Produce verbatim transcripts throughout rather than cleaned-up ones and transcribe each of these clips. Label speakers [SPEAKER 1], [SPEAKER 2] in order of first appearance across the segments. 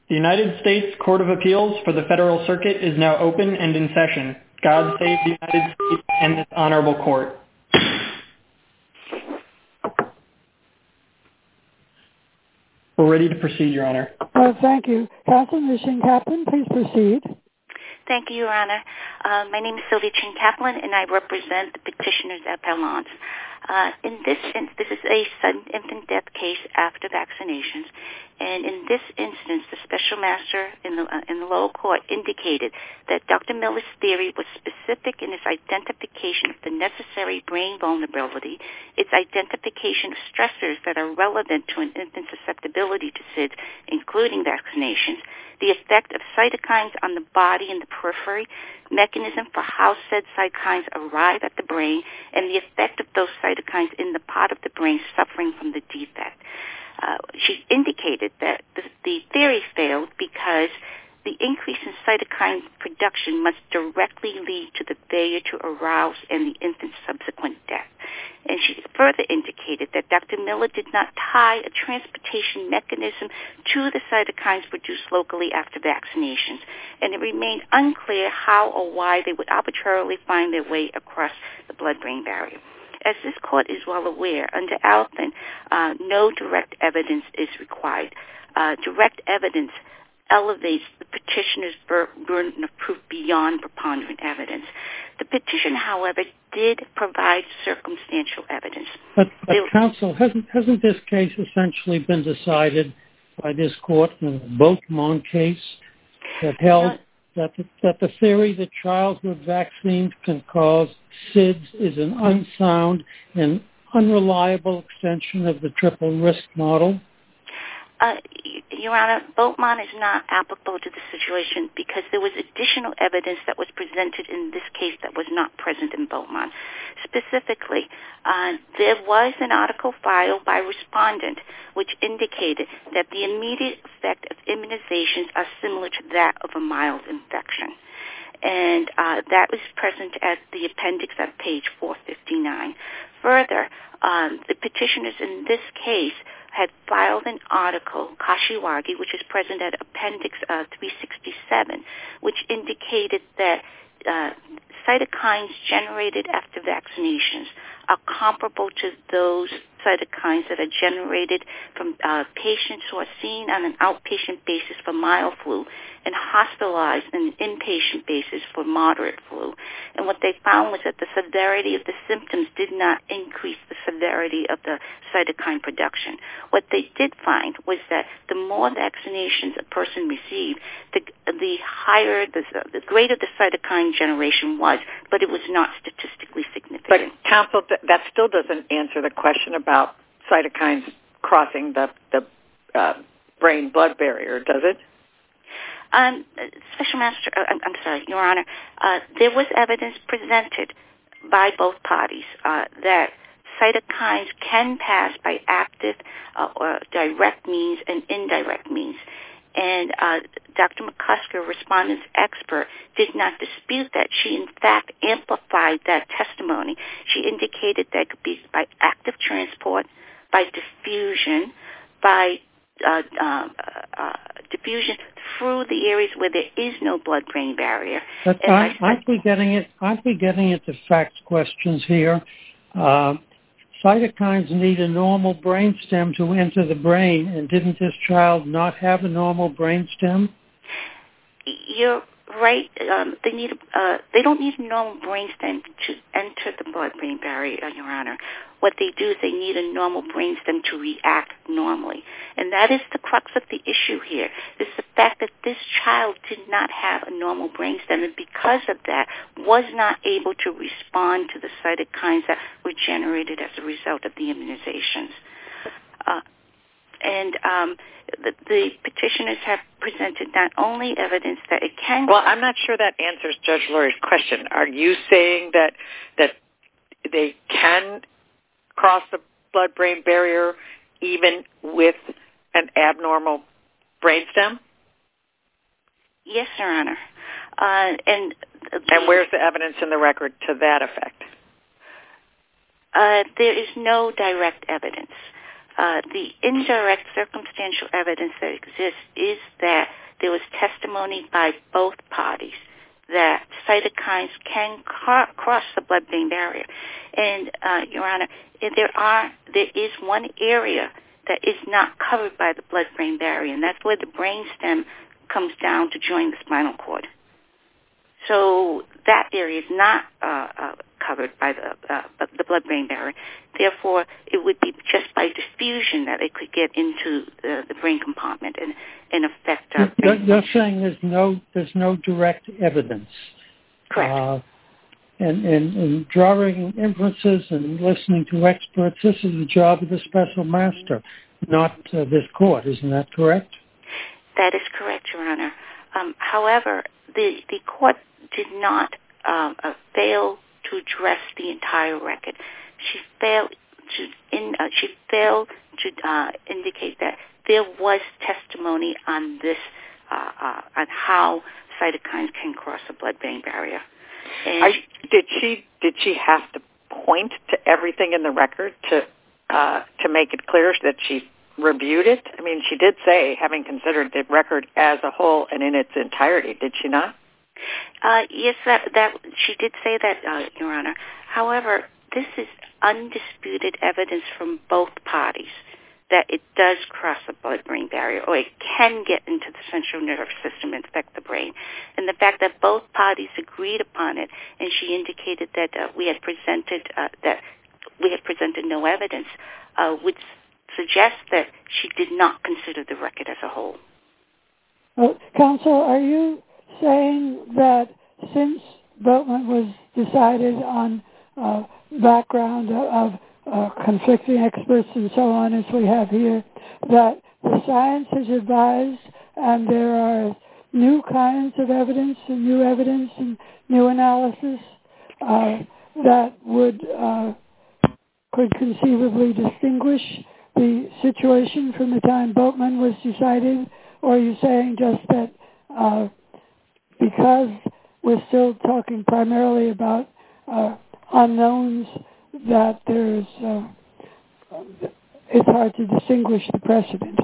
[SPEAKER 1] The United States Court of Appeals for the Federal Circuit is now open and in session. God save the United States and this honorable court. We're ready to proceed, Your Honor.
[SPEAKER 2] Uh, thank you. Counsel, Miz Chin-Kaplan, please proceed.
[SPEAKER 3] Thank you, Your Honor. Uh, my name is Sylvia Chin-Kaplan, and I represent the petitioners appellants. Uh, in this, in, this is a sudden infant death case after vaccinations, and in this instance, the special master in the uh, in the lower court indicated that Doctor Miller's theory was specific in its identification of the necessary brain vulnerability, its identification of stressors that are relevant to an infant's susceptibility to S I D S, including vaccinations, the effect of cytokines on the body and the periphery, mechanism for how said cytokines arrive at the brain, and the effect of those cytokines in the part of the brain suffering from the defect. Uh, she indicated that the, the theory failed because the increase in cytokine production must directly lead to the failure to arouse and the infant's subsequent death. And she further indicated that Doctor Miller did not tie a transportation mechanism to the cytokines produced locally after vaccinations, and it remained unclear how or why they would arbitrarily find their way across the blood-brain barrier. As this court is well aware, under Alton, uh, no direct evidence is required. Uh, direct evidence elevates the petitioner's bur- burden of proof beyond preponderant evidence. The petition, however, did provide circumstantial evidence.
[SPEAKER 4] But, but counsel, hasn't, hasn't this case essentially been decided by this court in the Beaumont case that held no. that, the, that the theory that childhood vaccines can cause S I D S is an unsound and unreliable extension of the triple risk model?
[SPEAKER 3] Uh, Your Honor, Beaumont is not applicable to the situation because there was additional evidence that was presented in this case that was not present in Beaumont. Specifically, uh, there was an article filed by respondent which indicated that the immediate effect of immunizations are similar to that of a mild infection. And uh, that was present at the appendix at page four fifty-nine. Further, um, the petitioners in this case had filed an article, Kashiwagi, which is present at appendix uh, three sixty-seven, which indicated that uh, cytokines generated after vaccinations are comparable to those cytokines that are generated from uh, patients who are seen on an outpatient basis for mild flu and hospitalized on an inpatient basis for moderate flu. And what they found was that the severity of the symptoms did not increase the severity of the cytokine production. What they did find was that the more vaccinations a person received, the, the higher, the, the greater the cytokine generation was, but it was not statistically significant.
[SPEAKER 5] But, counsel, that still doesn't answer the question about cytokines crossing the, the uh, brain-blood barrier, does it?
[SPEAKER 3] Um, Special Master, uh, I'm sorry, Your Honor, uh, there was evidence presented by both parties uh, that cytokines can pass by active uh, or direct means and indirect means. And uh, Doctor McCusker, respondent's expert, did not dispute that. She, in fact, amplified that testimony. She indicated that it could be by active transport, by diffusion, by uh, uh, uh, diffusion through the areas where there is no blood-brain barrier.
[SPEAKER 4] But aren't, aren't we getting it? Aren't we getting into facts questions here? Uh, cytokines need a normal brainstem to enter the brain, and didn't this child not have a normal brainstem?
[SPEAKER 3] You're right. Um, they need. Uh, they don't need a normal brainstem to enter the blood-brain barrier, Your Honor. What they do is they need a normal brainstem to react normally. And that is the crux of the issue here, is the fact that this child did not have a normal brainstem, and because of that, was not able to respond to the cytokines that were generated as a result of the immunizations. Uh, and um, the, the petitioners have presented not only evidence that it can...
[SPEAKER 5] Well, I'm not sure that answers Judge Lurie's question. Are you saying that that they can cross the blood-brain barrier even with an abnormal brainstem?
[SPEAKER 3] Yes, Your Honor. Uh, and the,
[SPEAKER 5] and where's the evidence in the record to that effect?
[SPEAKER 3] Uh, there is no direct evidence. Uh, the indirect circumstantial evidence that exists is that there was testimony by both parties that cytokines can ca- cross the blood-brain barrier. And, uh, Your Honor, there are there is one area that is not covered by the blood-brain barrier, and that's where the brainstem comes down to join the spinal cord. So that area is not uh, uh, covered by the uh, the blood-brain barrier. Therefore, it would be just by diffusion that it could get into the, the brain compartment and, and affect. Uh,
[SPEAKER 4] you're, you're saying there's no there's no direct evidence.
[SPEAKER 3] Correct.
[SPEAKER 4] Uh, and, and, and drawing inferences and listening to experts, this is the job of the special master, not uh, this court. Isn't that correct?
[SPEAKER 3] That is correct, Your Honor. Um, however, the the court did not um, uh, fail to address the entire record. She failed to in, uh, she failed to uh, indicate that there was testimony on this uh, uh, on how cytokines can cross the blood-brain barrier. And
[SPEAKER 5] I, did she did she have to point to everything in the record to uh, to make it clear that she reviewed it? I mean, she did say, having considered the record as a whole and in its entirety, did she not?
[SPEAKER 3] Uh, yes, that, that she did say that, uh, Your Honor. However, this is undisputed evidence from both parties that it does cross the blood-brain barrier, or it can get into the central nervous system and affect the brain. And the fact that both parties agreed upon it, and she indicated that uh, we had presented uh, that we had presented no evidence, uh, would suggest that she did not consider the record as a whole.
[SPEAKER 2] Well, counsel, are you saying that since Boatman was decided on uh, background of uh, conflicting experts and so on as we have here, that the science has advised and there are new kinds of evidence and new evidence and new analysis uh, that would uh, could conceivably distinguish the situation from the time Boatman was decided? Or are you saying just that uh, because we're still talking primarily about uh, unknowns, that there's uh, it's hard to distinguish the precedent?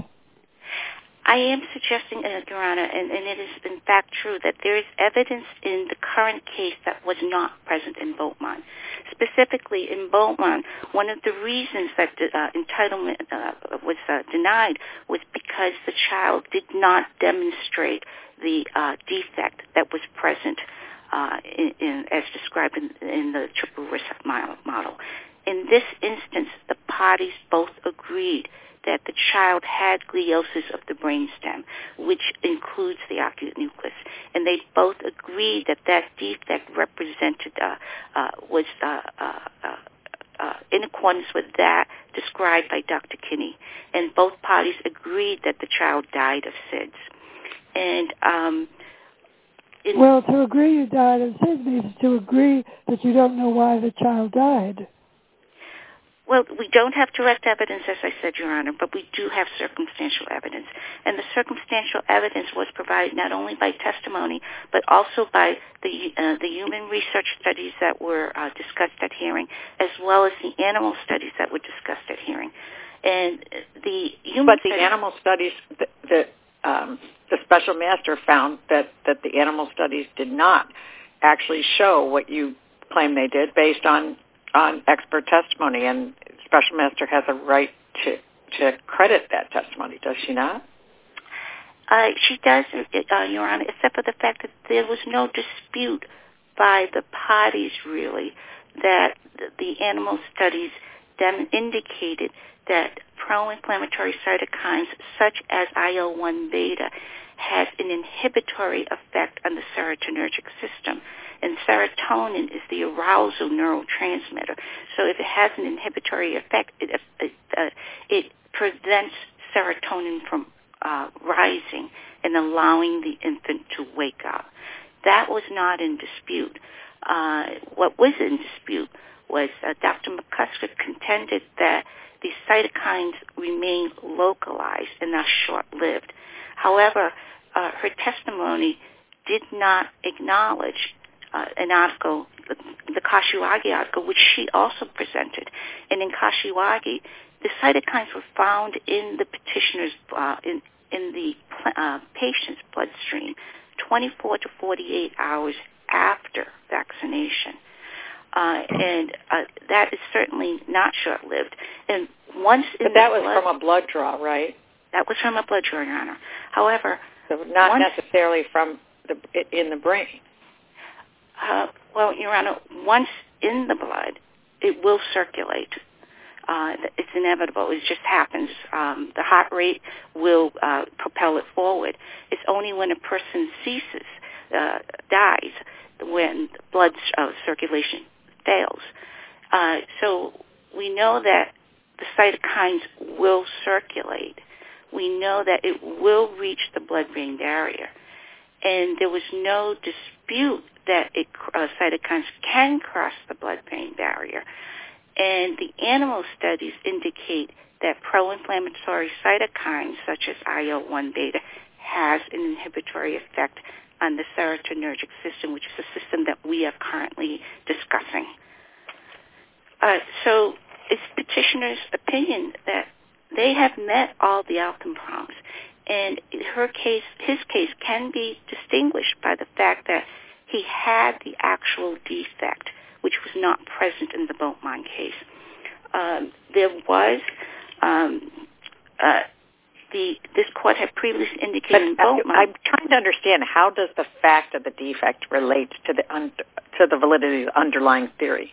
[SPEAKER 3] I am suggesting, uh, Your Honor, and, and it is in fact true, that there is evidence in the current case that was not present in Boatman. Specifically, in Boatman, one of the reasons that uh, entitlement uh, was uh, denied was because the child did not demonstrate the uh, defect that was present uh, in, in, as described in, in the triple risk model. In this instance, the parties both agreed that the child had gliosis of the brainstem, which includes the occult nucleus, and they both agreed that that defect represented uh, uh, was uh, uh, uh, uh, in accordance with that described by Doctor Kinney, and both parties agreed that the child died of S I D S. And um, in
[SPEAKER 2] well, to agree you died of S I D S means to agree that you don't know why the child died.
[SPEAKER 3] Well, we don't have direct evidence, as I said, Your Honor, but we do have circumstantial evidence. And the circumstantial evidence was provided not only by testimony, but also by the uh, the human research studies that were uh, discussed at hearing, as well as the animal studies that were discussed at hearing. And the human
[SPEAKER 5] But the
[SPEAKER 3] studies,
[SPEAKER 5] animal studies, the, the, um, the special master found that, that the animal studies did not actually show what you claim they did based on on expert testimony, and special master has a right to to credit that testimony, does she not?
[SPEAKER 3] Uh, she does, uh, Your Honor, except for the fact that there was no dispute by the parties, really, that the animal studies dem- indicated that pro-inflammatory cytokines such as I L one beta has an inhibitory effect on the serotonergic system. And serotonin is the arousal neurotransmitter. So if it has an inhibitory effect, it, it, uh, it prevents serotonin from uh, rising and allowing the infant to wake up. That was not in dispute. Uh, what was in dispute was uh, Doctor McCusker contended that the cytokines remain localized and not short-lived. However, uh, her testimony did not acknowledge Uh, an article, the, the Kashiwagi article, which she also presented. And in Kashiwagi, the cytokines were found in the petitioner's uh, in in the uh, patient's bloodstream twenty-four to forty-eight hours after vaccination. Uh, and uh, that is certainly not short-lived. And once
[SPEAKER 5] but that was blood, from a blood draw, right?
[SPEAKER 3] That was from a blood draw, Your Honor. However,
[SPEAKER 5] so not
[SPEAKER 3] once,
[SPEAKER 5] necessarily from the in the brain.
[SPEAKER 3] Uh, well, Your Honor, once in the blood, it will circulate. Uh, it's inevitable. It just happens. Um, the heart rate will uh, propel it forward. It's only when a person ceases, uh, dies, when blood uh, circulation fails. Uh, so we know that the cytokines will circulate. We know that it will reach the blood-brain barrier. And there was no dispute that it, uh, cytokines can cross the blood-brain barrier. And the animal studies indicate that pro-inflammatory cytokines, such as I L one beta, has an inhibitory effect on the serotonergic system, which is a system that we are currently discussing. Uh, so it's petitioner's opinion that they have met all the outcome prompts. And her case, his case, can be distinguished by the fact that he had the actual defect, which was not present in the Boatmont case. Um, there was um, uh, the this court had previously indicated
[SPEAKER 5] but
[SPEAKER 3] in Boatmont.
[SPEAKER 5] I'm trying to understand, how does the fact of the defect relate to the un- to the validity of the underlying theory?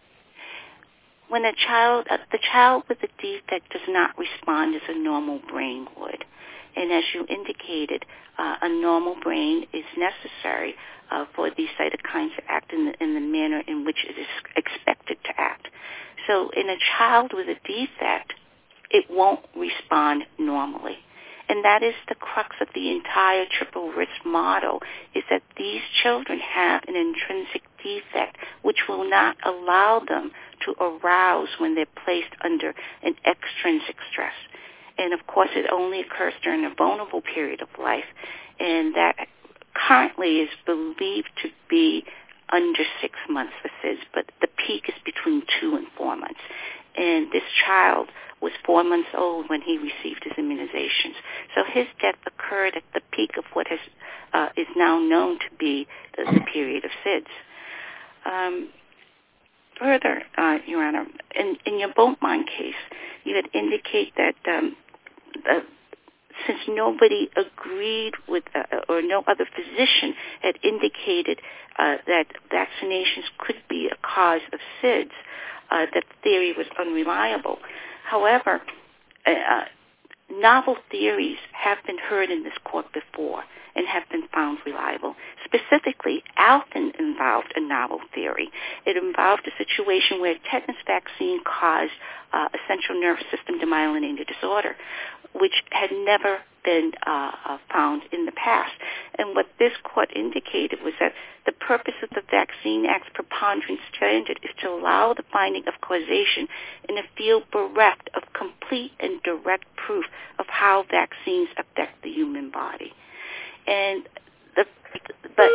[SPEAKER 3] When a child, uh, the child with a defect does not respond as a normal brain would. And as you indicated, uh, a normal brain is necessary uh, for these cytokines to act in the, in the manner in which it is expected to act. So in a child with a defect, it won't respond normally. And that is the crux of the entire triple risk model, is that these children have an intrinsic defect which will not allow them to arouse when they're placed under an extrinsic stress. And, of course, it only occurs during a vulnerable period of life, and that currently is believed to be under six months for S I D S, but the peak is between two and four months. And this child was four months old when he received his immunizations. So his death occurred at the peak of what has, uh, is now known to be the, the period of S I D S. Um, further, uh, Your Honor, in, in your Boatmont case, you had indicated that um, uh, since nobody agreed with, uh, or no other physician had indicated uh, that vaccinations could be a cause of S I D S, uh, that theory was unreliable. However, uh, novel theories have been heard in this court before and have been found reliable. Specifically, Alton involved a novel theory. It involved a situation where a tetanus vaccine caused uh, a central nervous system demyelinating disorder, which had never been uh, uh, found in the past. And what this court indicated was that the purpose of the Vaccine Act's preponderance standard is to allow the finding of causation in a field bereft of complete and direct proof of how vaccines affect the human body. And the but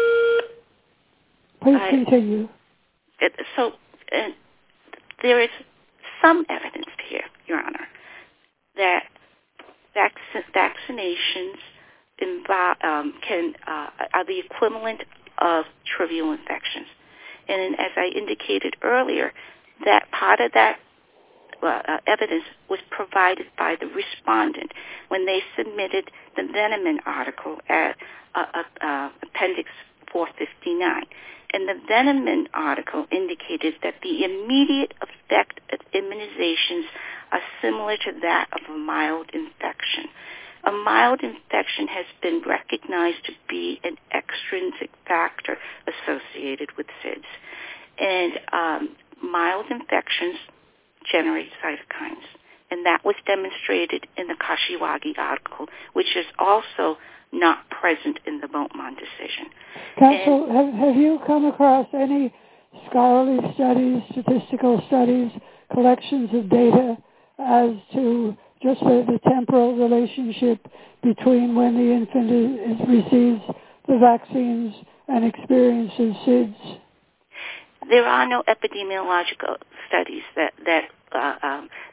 [SPEAKER 2] please continue.
[SPEAKER 3] Uh, so uh, there is some evidence here, Your Honor, that vac- vaccinations involve, um, can uh, are the equivalent of trivial infections. And as I indicated earlier, that part of that uh, uh, evidence was provided by the respondent when they submitted the Veneman article at uh, uh, uh, Appendix four fifty-nine. And the Veneman article indicated that the immediate effect of immunizations are similar to that of a mild infection. A mild infection has been recognized to be an extrinsic factor associated with S I D S. And um, mild infections generate cytokines. And that was demonstrated in the Kashiwagi article, which is also not present in the Boatmont decision.
[SPEAKER 2] Counsel, have, have you come across any scholarly studies, statistical studies, collections of data as to just the, the temporal relationship between when the infant is, is receives the vaccines and experiences S I D S?
[SPEAKER 3] There are no epidemiological studies that, that, uh, um, that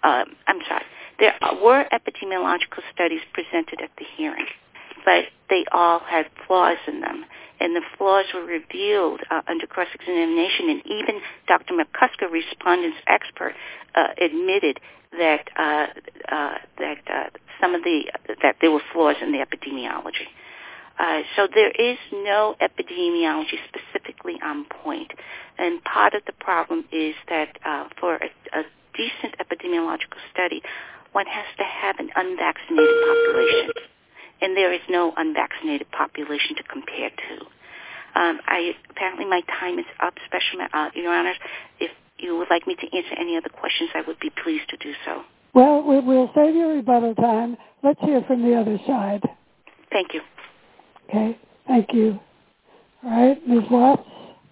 [SPEAKER 3] um, I'm sorry, there were epidemiological studies presented at the hearing, but they all had flaws in them. And the flaws were revealed uh, under cross-examination, and even Doctor McCusker, respondent's expert, uh, admitted that uh, uh, that uh, some of the that there were flaws in the epidemiology. Uh, so there is no epidemiology specifically on point, and part of the problem is that uh, for a, a decent epidemiological study, one has to have an unvaccinated population. And there is no unvaccinated population to compare to. Um, I apparently my time is up, Special uh, Your Honors. If you would like me to answer any other questions, I would be pleased to do so.
[SPEAKER 2] Well, we'll save you rebuttal time. Let's hear from the other side.
[SPEAKER 3] Thank you.
[SPEAKER 2] Okay, thank you. All right, Miz Watts?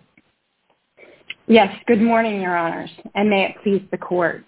[SPEAKER 6] Yes, good morning, Your Honors, and may it please the Court.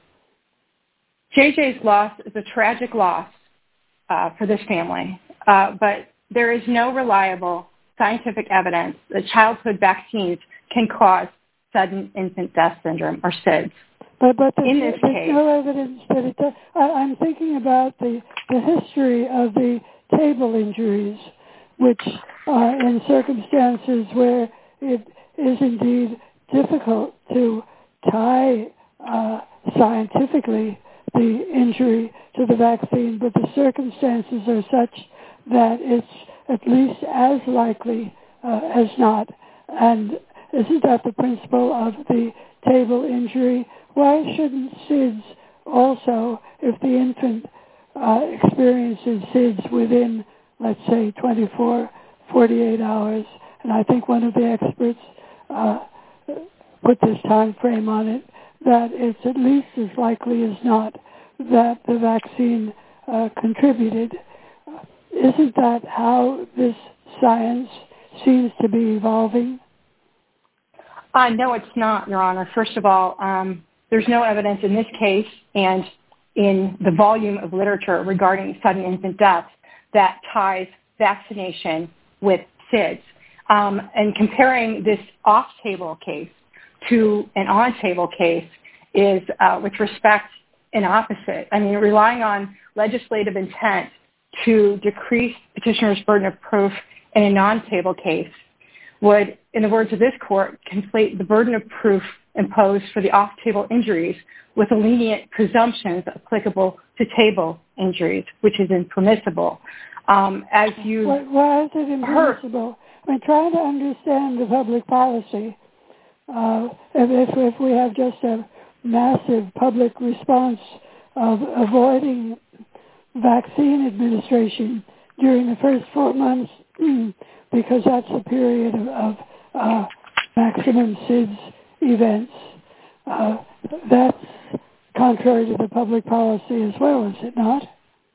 [SPEAKER 6] J J's loss is a tragic loss uh, for this family. Uh, but there is no reliable scientific evidence that childhood vaccines can cause sudden infant death syndrome, or S I D S.
[SPEAKER 2] But, but there's,
[SPEAKER 6] in this
[SPEAKER 2] there's
[SPEAKER 6] case,
[SPEAKER 2] no evidence that it does. I, I'm thinking about the, the history of the table injuries, which are in circumstances where it is indeed difficult to tie uh, scientifically the injury to the vaccine, but the circumstances are such that it's at least as likely uh, as not. And isn't that the principle of the table injury? Why shouldn't S I D S also, if the infant uh, experiences S I D S within, let's say, twenty-four, forty-eight hours, and I think one of the experts uh, put this time frame on it, that it's at least as likely as not that the vaccine uh, contributed. Isn't that how this science seems to be evolving?
[SPEAKER 6] Uh, no, it's not, Your Honor. First of all, um, there's no evidence in this case and in the volume of literature regarding sudden infant deaths that ties vaccination with S I D S. Um, and comparing this off-table case to an on-table case is, uh, with respect, an opposite. I mean, relying on legislative intent to decrease petitioner's burden of proof in a non-table case would, in the words of this court, conflate the burden of proof imposed for the off-table injuries with the lenient presumptions applicable to table injuries, which is impermissible. Um, as you
[SPEAKER 2] why, why is it impermissible? I mean, trying to understand the public policy. Uh, if, if we have just a massive public response of avoiding vaccine administration during the first four months, because that's the period of, of uh, maximum S I D S events, uh, that's contrary to the public policy as well, is it not?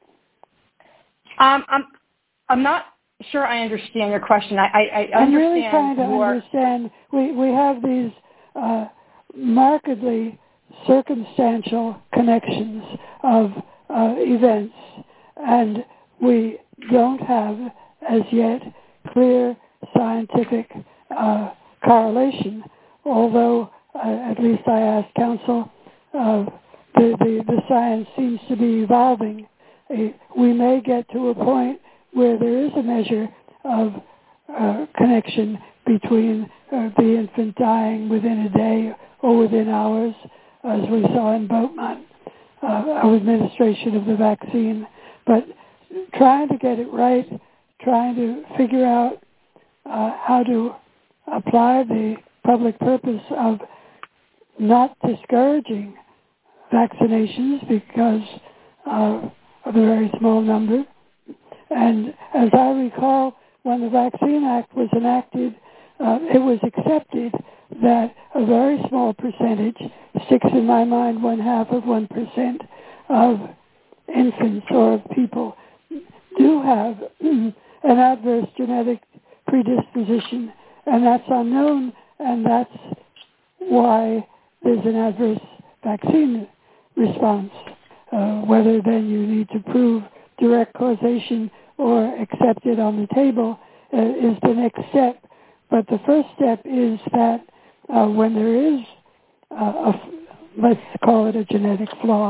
[SPEAKER 6] Um, I'm, I'm not sure I understand your question. I, I, I
[SPEAKER 2] I'm
[SPEAKER 6] understand
[SPEAKER 2] really trying to
[SPEAKER 6] your...
[SPEAKER 2] understand. We, we have these uh, markedly circumstantial connections of uh, events, and we don't have as yet clear scientific uh, correlation, although uh, at least I asked counsel, uh, the, the, the science seems to be evolving. Uh, we may get to a point where there is a measure of uh, connection between uh, the infant dying within a day or within hours, as we saw in Boatman, uh, our administration of the vaccine. But trying to get it right, trying to figure out uh, how to apply the public purpose of not discouraging vaccinations because uh, of the very small number. And as I recall, when the Vaccine Act was enacted, uh, it was accepted that a very small percentage, six in my mind, one half of one percent of infants or of people do have an adverse genetic predisposition, and that's unknown, and that's why there's an adverse vaccine response. Uh, whether then you need to prove direct causation or accept it on the table uh, is the next step. But the first step is that uh, when there is, uh, a, let's call it a genetic flaw,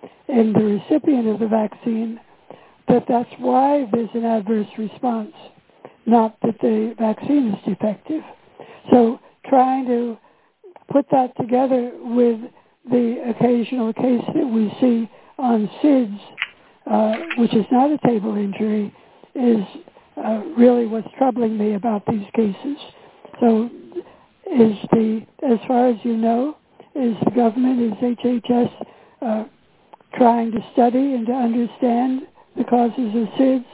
[SPEAKER 2] in the recipient of the vaccine, that that's why there's an adverse response, not that the vaccine is defective. So trying to put that together with the occasional case that we see on S I D S, uh, which is not a table injury, is uh, really what's troubling me about these cases. So is the, as far as you know, is the government, is H H S uh, trying to study and to understand the causes of S I D S?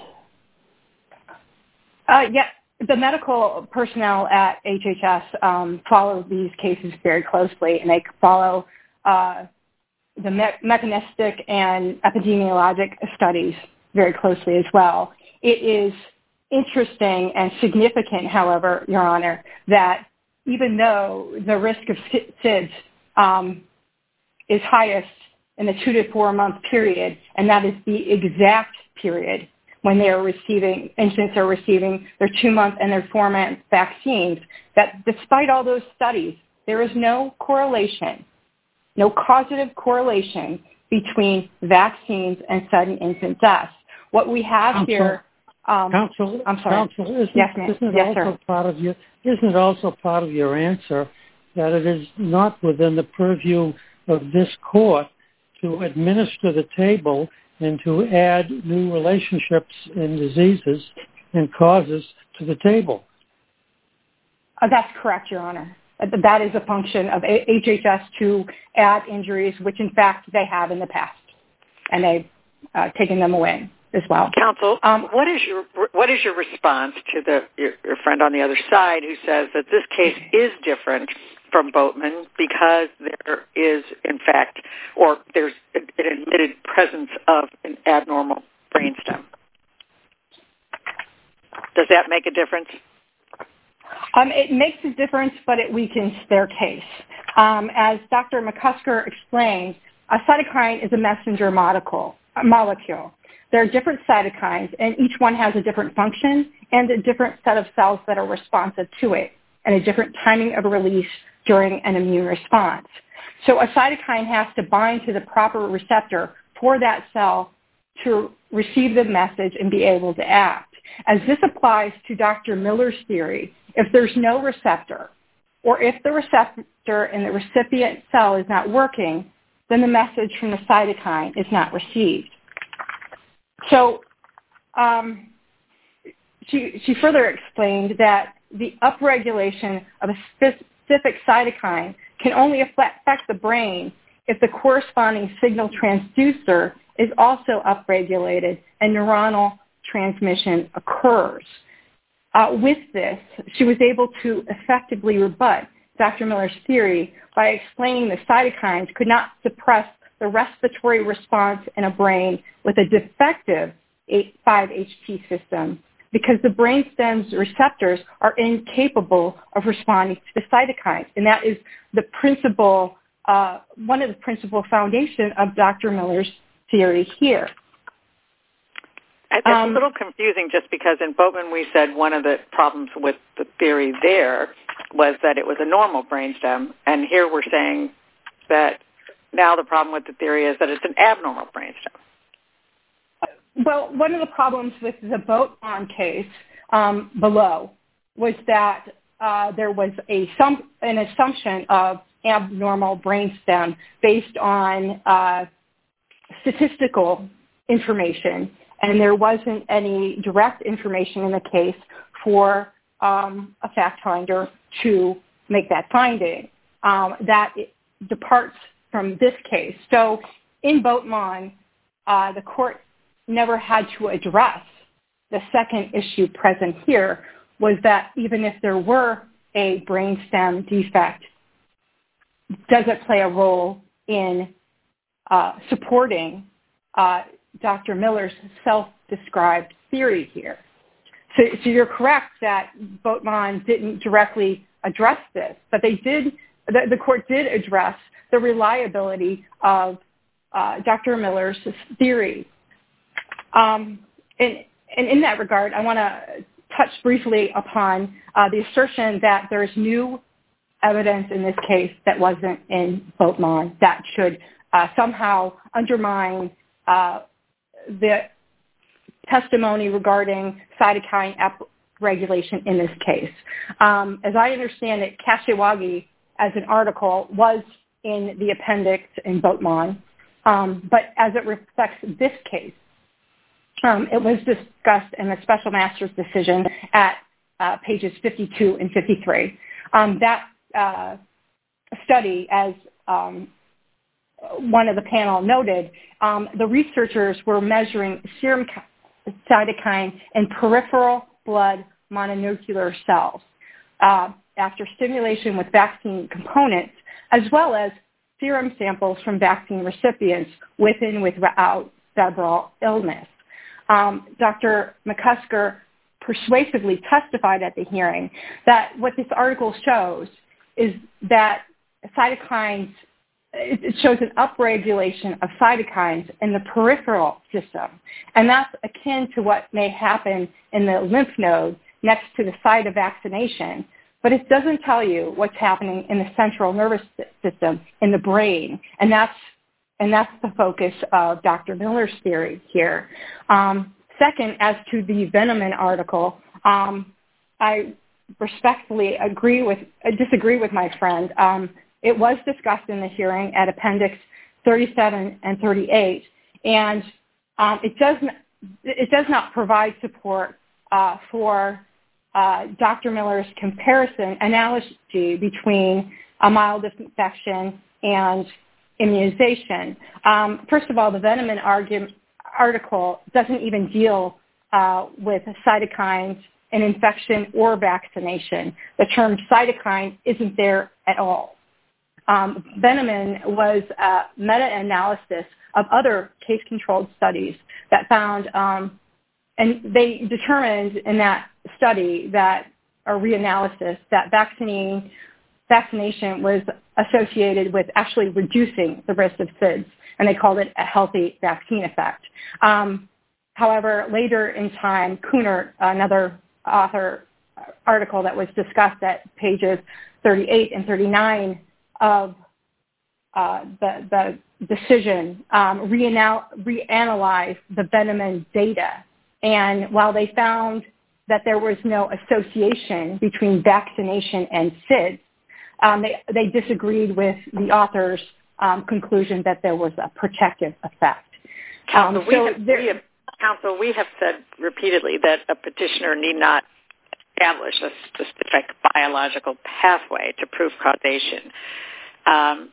[SPEAKER 6] Uh, yeah, the medical personnel at H H S um, follow these cases very closely, and they follow uh, the me- mechanistic and epidemiologic studies very closely as well. It is interesting and significant, however, Your Honor, that even though the risk of S I D S um, is highest in the two to four month period, and that is the exact period when they are receiving, infants are receiving their two-month and their four-month vaccines, that despite all those studies, there is no correlation, no causative correlation between vaccines and sudden infant deaths. What we have
[SPEAKER 4] Counsel,
[SPEAKER 6] here... Um,
[SPEAKER 4] Counsel,
[SPEAKER 6] I'm sorry.
[SPEAKER 4] Counsel, isn't,
[SPEAKER 6] yes,
[SPEAKER 4] isn't it
[SPEAKER 6] yes,
[SPEAKER 4] also
[SPEAKER 6] sir.
[SPEAKER 4] part of your, isn't it also part of your answer that it is not within the purview of this court to administer the table and to add new relationships and diseases and causes to the table?
[SPEAKER 6] Uh, that's correct, Your Honor. Uh, that is a function of a- H H S to add injuries, which in fact they have in the past, and they've uh, taken them away as well.
[SPEAKER 5] Counsel, um, what is your what is your response to the your, your friend on the other side who says that this case is different from Boatman because there is, in fact, or there's an admitted presence of an abnormal brainstem? Does that make a difference?
[SPEAKER 6] Um, it makes a difference, but it weakens their case. Um, as Doctor McCusker explained, a cytokine is a messenger molecule. A molecule. There are different cytokines, and each one has a different function and a different set of cells that are responsive to it, and a different timing of release during an immune response. So a cytokine has to bind to the proper receptor for that cell to receive the message and be able to act. As this applies to Doctor Miller's theory, if there's no receptor, or if the receptor in the recipient cell is not working, then the message from the cytokine is not received. So um, she, she further explained that the upregulation of a specific cytokine can only affect the brain if the corresponding signal transducer is also upregulated and neuronal transmission occurs. Uh, with this, she was able to effectively rebut Doctor Miller's theory by explaining the cytokines could not suppress the respiratory response in a brain with a defective five H T system because the brainstem's receptors are incapable of responding to the cytokines. And that is the principal, uh, one of the principal foundation of Doctor Miller's theory here.
[SPEAKER 5] It's um, a little confusing just because in Boatman we said one of the problems with the theory there was that it was a normal brainstem, and here we're saying that now the problem with the theory is that it's an abnormal brainstem.
[SPEAKER 6] Well, one of the problems with the Boatman case um, below was that uh, there was a some, an assumption of abnormal brainstem based on uh, statistical information, and there wasn't any direct information in the case for um, a fact finder to make that finding. Um, that departs from this case. So in Boatman, uh, the court never had to address the second issue present here, was that even if there were a brainstem defect, does it play a role in uh, supporting uh, Doctor Miller's self-described theory here? So, so you're correct that Boatman didn't directly address this, but they did. The, the court did address the reliability of uh, Doctor Miller's theory. Um, and, and in that regard, I want to touch briefly upon uh, the assertion that there is new evidence in this case that wasn't in Boatman that should uh, somehow undermine uh, the testimony regarding cytokine upregulation in this case. Um, as I understand it, Kashiwagi, as an article, was in the appendix in Boatman, um, but as it respects this case, um, it was discussed in the special master's decision at uh, pages fifty-two and fifty-three. Um, that uh, study, as um, one of the panel noted, um, the researchers were measuring serum cytokine in peripheral blood mononuclear cells uh, after stimulation with vaccine components, as well as serum samples from vaccine recipients with and without febrile illness. Um, Doctor McCusker persuasively testified at the hearing that what this article shows is that cytokines, it shows an upregulation of cytokines in the peripheral system, and that's akin to what may happen in the lymph node next to the site of vaccination, but it doesn't tell you what's happening in the central nervous system, in the brain, and that's and that's the focus of Doctor Miller's theory here. Um, second, as to the Veneman article, um, I respectfully agree with uh, disagree with my friend. Um, it was discussed in the hearing at Appendix thirty-seven and thirty-eight, and um, it does not, it does not provide support uh, for uh, Doctor Miller's comparison analogy between a mild infection and immunization. Um, first of all, the Veneman argument, article doesn't even deal uh, with cytokines in infection or vaccination. The term cytokine isn't there at all. Um, Veneman was a meta-analysis of other case-controlled studies that found, um, and they determined in that study that, or reanalysis, that vaccine, vaccination was associated with actually reducing the risk of S I D S, and they called it a healthy vaccine effect. Um, however, later in time, Kuhnert, another author article that was discussed at pages thirty-eight and thirty-nine of uh, the, the decision, um, reanal- reanalyzed the Veneman data. And while they found that there was no association between vaccination and S I D S, um, they, they disagreed with the author's um, conclusion that there was a protective effect. Um,
[SPEAKER 5] Counsel, we
[SPEAKER 6] so
[SPEAKER 5] have,
[SPEAKER 6] there,
[SPEAKER 5] we have, Counsel, we have said repeatedly that a petitioner need not establish a specific biological pathway to prove causation. Um,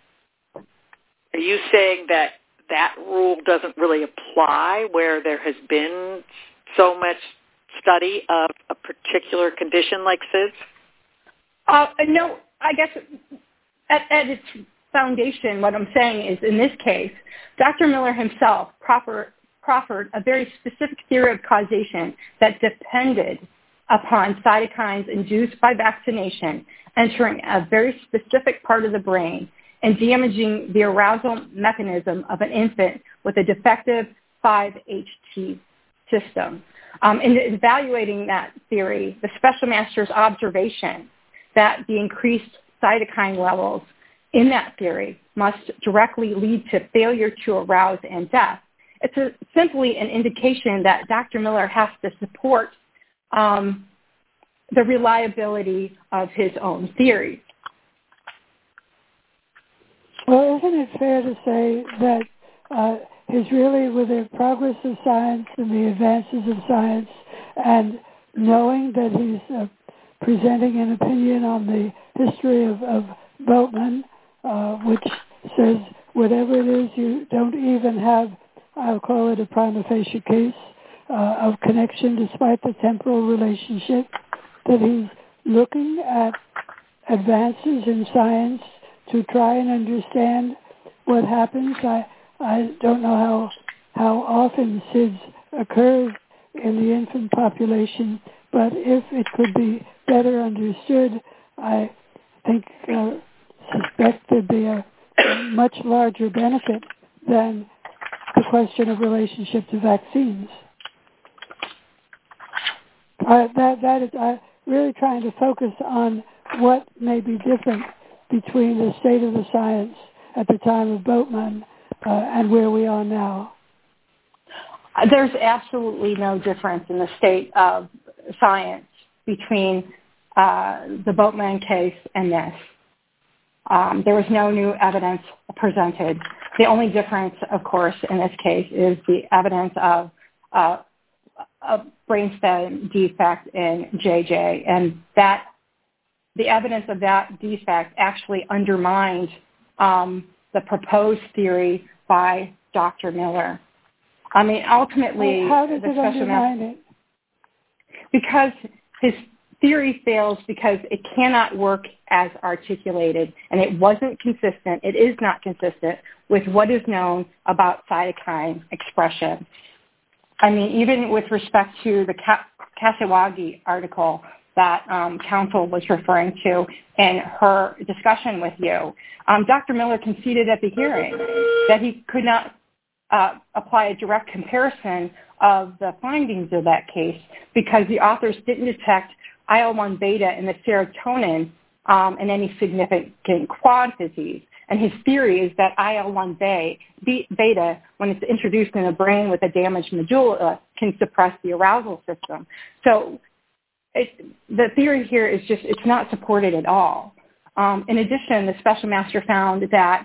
[SPEAKER 5] are you saying that that rule doesn't really apply where there has been so much study of a particular condition like S I D S?
[SPEAKER 6] Uh, no, I guess at, at its foundation, what I'm saying is, in this case, Doctor Miller himself proffered, proffered a very specific theory of causation that depended upon cytokines induced by vaccination entering a very specific part of the brain and damaging the arousal mechanism of an infant with a defective five H T system. Um, in evaluating that theory, the special master's observation that the increased cytokine levels in that theory must directly lead to failure to arouse and death. It's a, simply an indication that Doctor Miller has to support um, the reliability of his own theory.
[SPEAKER 2] Well, isn't it fair to say that uh, it's really with the progress of science and the advances of science and knowing that he's uh, presenting an opinion on the history of, of Boatman, uh, which says whatever it is, you don't even have, I'll call it a prima facie case uh, of connection despite the temporal relationship, that he's looking at advances in science to try and understand what happens. I I don't know how how often S I D S occurs in the infant population, but if it could be better understood, I think uh, suspect there'd be a, a much larger benefit than the question of relationship to vaccines. Uh, that that is uh, really trying to focus on what may be different between the state of the science at the time of Boatman uh, and where we are now?
[SPEAKER 6] There's absolutely no difference in the state of science between uh, the Boatman case and this. Um, there was no new evidence presented. The only difference, of course, in this case is the evidence of uh, a brainstem defect in J J, and that the evidence of that defect actually undermined um, the proposed theory by Doctor Miller. I mean, ultimately,
[SPEAKER 2] how does
[SPEAKER 6] the
[SPEAKER 2] it
[SPEAKER 6] special
[SPEAKER 2] undermine
[SPEAKER 6] master,
[SPEAKER 2] it?
[SPEAKER 6] because his theory fails because it cannot work as articulated, and it wasn't consistent. It is not consistent with what is known about cytokine expression. I mean, even with respect to the Kashiwagi article that um, counsel was referring to in her discussion with you, um, Doctor Miller conceded at the hearing that he could not uh, apply a direct comparison of the findings of that case because the authors didn't detect I L one beta in the serotonin um, in any significant quantities. And his theory is that I L one beta, when it's introduced in the brain with a damaged medulla, can suppress the arousal system. So it, the theory here is just, it's not supported at all. Um, in addition, the special master found that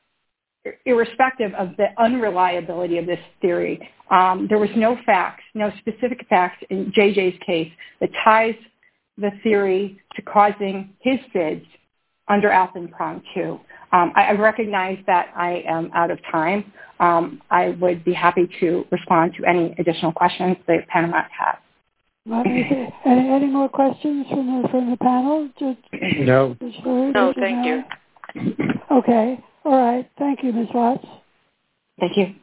[SPEAKER 6] irrespective of the unreliability of this theory, um, there was no facts, no specific facts in J J's case that ties the theory to causing his S I D S under Alphen prong two. Um, I, I recognize that I am out of time. Um, I would be happy to respond to any additional questions that panel might have.
[SPEAKER 2] Any, any more questions from the, from the panel? Just,
[SPEAKER 4] no.
[SPEAKER 2] just
[SPEAKER 5] no, thank you.
[SPEAKER 2] Okay. All right. Thank you, Miz Watts.
[SPEAKER 6] Thank you.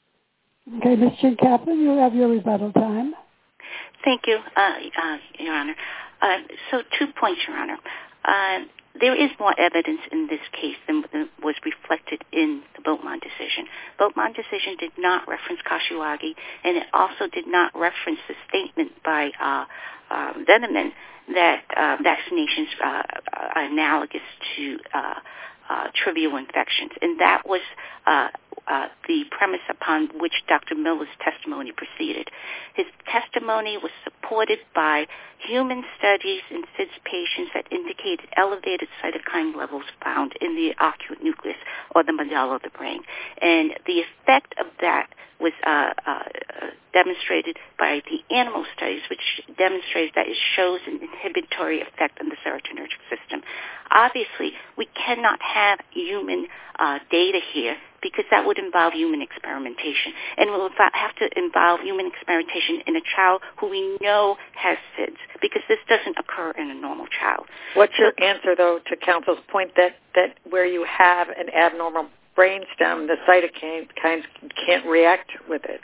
[SPEAKER 2] Okay, Miz Chin-Kaplan, you have your rebuttal time.
[SPEAKER 3] Thank you, uh, uh, Your Honor. Uh, so two points, Your Honor. Uh, there is more evidence in this case than was reflected in the Boatman decision. Boatman decision did not reference Kashiwagi, and it also did not reference the statement by uh, uh, Veneman that uh, vaccinations uh, are analogous to uh, uh, trivial infections. And that was uh, uh, the premise upon which Doctor Miller's testimony proceeded. His testimony was supported by human studies in S I D S patients that indicated elevated cytokine levels found in the occult nucleus or the medulla of the brain. And the effect of that was uh, uh, demonstrated by the animal studies, which demonstrates that it shows an inhibitory effect on the serotonergic system. Obviously, we cannot have human uh, data here because that would involve human experimentation. And it will have to involve human experimentation in a child who we know has S I D S because this doesn't occur in a normal child.
[SPEAKER 5] What's your answer, though, to counsel's point that, that where you have an abnormal brainstem, the cytokines can't react with it?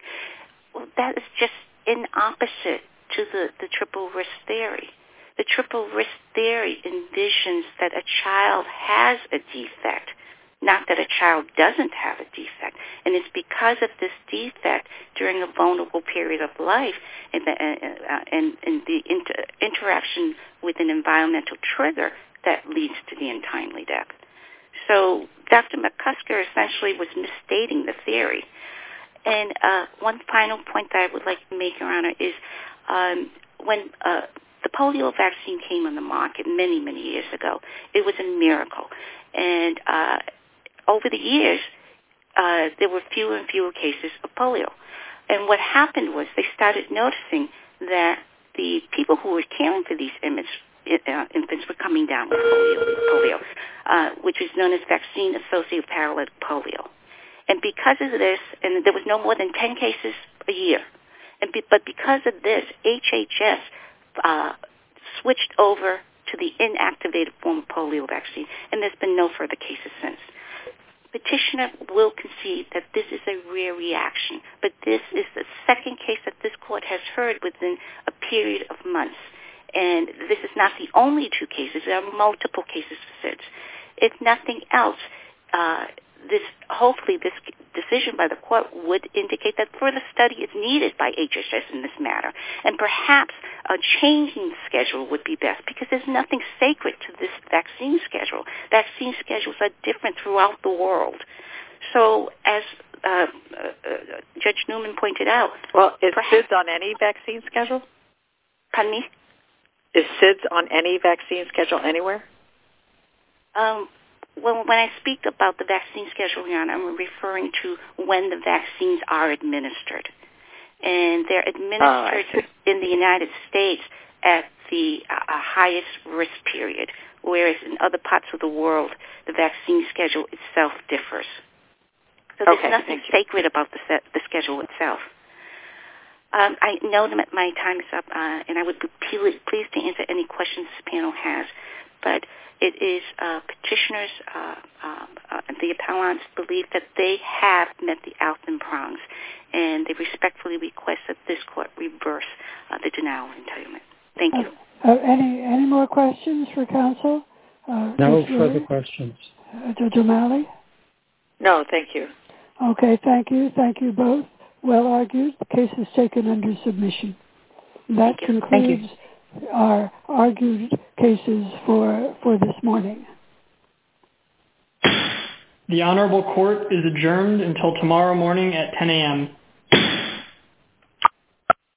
[SPEAKER 3] Well, that is just in opposite to the, the triple risk theory. The triple risk theory envisions that a child has a defect, not that a child doesn't have a defect. And it's because of this defect during a vulnerable period of life and the, uh, and, and the inter- interaction with an environmental trigger that leads to the untimely death. So Doctor McCusker essentially was misstating the theory. And uh, one final point that I would like to make, Your Honor, is um, when uh, the polio vaccine came on the market many, many years ago, it was a miracle. And uh, over the years, uh, there were fewer and fewer cases of polio. And what happened was they started noticing that the people who were caring for these image, uh, infants were coming down with polio, polio uh, which is known as vaccine-associated paralytic polio. And because of this, and there was no more than ten cases a year, and be, but because of this, H H S uh, switched over to the inactivated form of polio vaccine, and there's been no further cases since. Petitioner will concede that this is a rare reaction, but this is the second case that this court has heard within a period of months. And this is not the only two cases. There are multiple cases of S I D S. If nothing else, uh, this hopefully this decision by the court would indicate that further study is needed by H H S in this matter, and perhaps a changing schedule would be best because there's nothing sacred to this vaccine schedule. Vaccine schedules are different throughout the world. So as uh, uh, Judge Newman pointed out...
[SPEAKER 5] Well, is
[SPEAKER 3] perhaps,
[SPEAKER 5] SIDS on any vaccine schedule?
[SPEAKER 3] Pardon me?
[SPEAKER 5] Is SIDS on any vaccine schedule anywhere?
[SPEAKER 3] Um, well, when I speak about the vaccine schedule, Your Honor, I'm referring to when the vaccines are administered. And they're administered oh, in the United States at the uh, highest risk period, whereas in other parts of the world, the vaccine schedule itself differs. So there's
[SPEAKER 5] okay,
[SPEAKER 3] nothing sacred about the, set, the schedule itself. Um, I know that my time is up, uh, and I would be pleased to answer any questions this panel has, but it is uh, petitioners, uh, um, uh, the appellants believe that they have met the Alton prongs, and they respectfully request that this court reverse uh, the denial of entitlement. Thank you.
[SPEAKER 2] Uh, uh, any any more questions for counsel? Uh,
[SPEAKER 4] no further questions.
[SPEAKER 2] Uh, Judge O'Malley?
[SPEAKER 5] No, thank you.
[SPEAKER 2] Okay, thank you. Thank you both. Well argued. The case is taken under submission. That concludes our argued cases for for this morning.
[SPEAKER 1] The Honorable Court is adjourned until tomorrow morning at ten a.m.